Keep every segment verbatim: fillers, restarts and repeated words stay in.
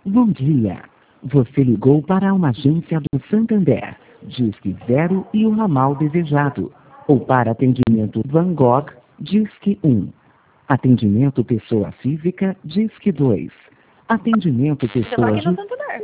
Bom dia. Você ligou para uma agência do Santander. Disque zero e o ramal desejado. Ou para atendimento Van Gogh, Disque um. Atendimento pessoa física, Disque dois. Atendimento Estamos pessoa aqui no jurídica. Santander.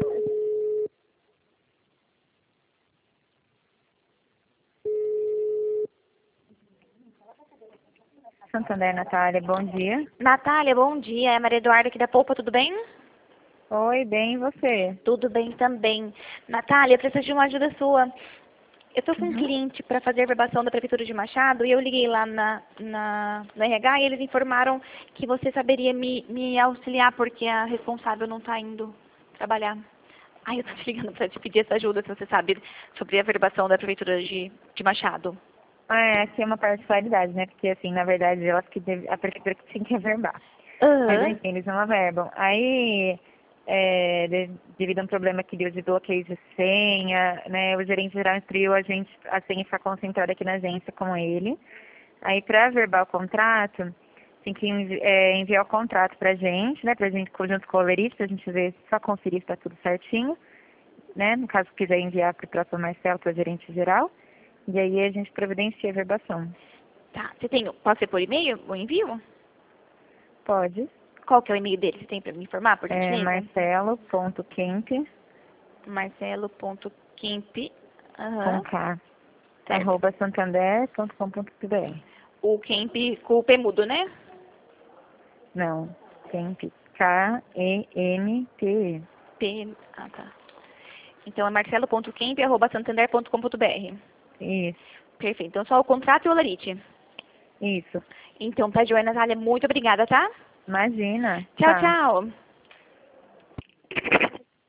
Santander, Natália, bom dia. Natália, bom dia. É a Maria Eduarda aqui da Poupa, tudo bem? Oi, bem, e você? Tudo bem também. Natália, eu preciso de uma ajuda sua. Eu estou com um Uhum. cliente para fazer a verbação da Prefeitura de Machado e eu liguei lá na, na, no R H e eles informaram que você saberia me, me auxiliar porque a responsável não está indo trabalhar. Ai, eu estou te ligando para te pedir essa ajuda, se você sabe, sobre a verbação da Prefeitura de, de Machado. Ah, é, aqui é uma particularidade, né? Porque, assim, na verdade, elas que deve, a prefeitura que tem que averbar. Mas, Aham. enfim, eles não averbam. Aí, é, de- devido a um problema aqui de bloqueio de senha, né? O gerente geral instruiu a gente a senha ficar concentrada aqui na agência com ele. Aí, para averbar o contrato, tem que envi é, enviar o contrato pra gente, né? Pra gente, junto com o Olerite, pra gente ver, só conferir se tá tudo certinho, né? No caso, quiser enviar pro próprio Marcelo, pro gerente geral. E aí a gente providencia a verbação. Tá, você tem, pode ser por e-mail o envio? Pode. Qual que é o e-mail dele? Você tem para me informar, por É gentileza? marcelo.kemp, Marcelo.kemp, com aham, K, certo. arroba santander ponto com ponto br. O Kemp com o P mudo, né? Não, Kemp, K E N P E. P, ah, tá. Então é marcelo.kemp, arroba santander ponto com ponto br. Isso, Perfeito. Então só o contrato e o Olerite. isso. Então tá, joia, Natália. Muito obrigada, tá? Imagina. Tchau, Tá. tchau.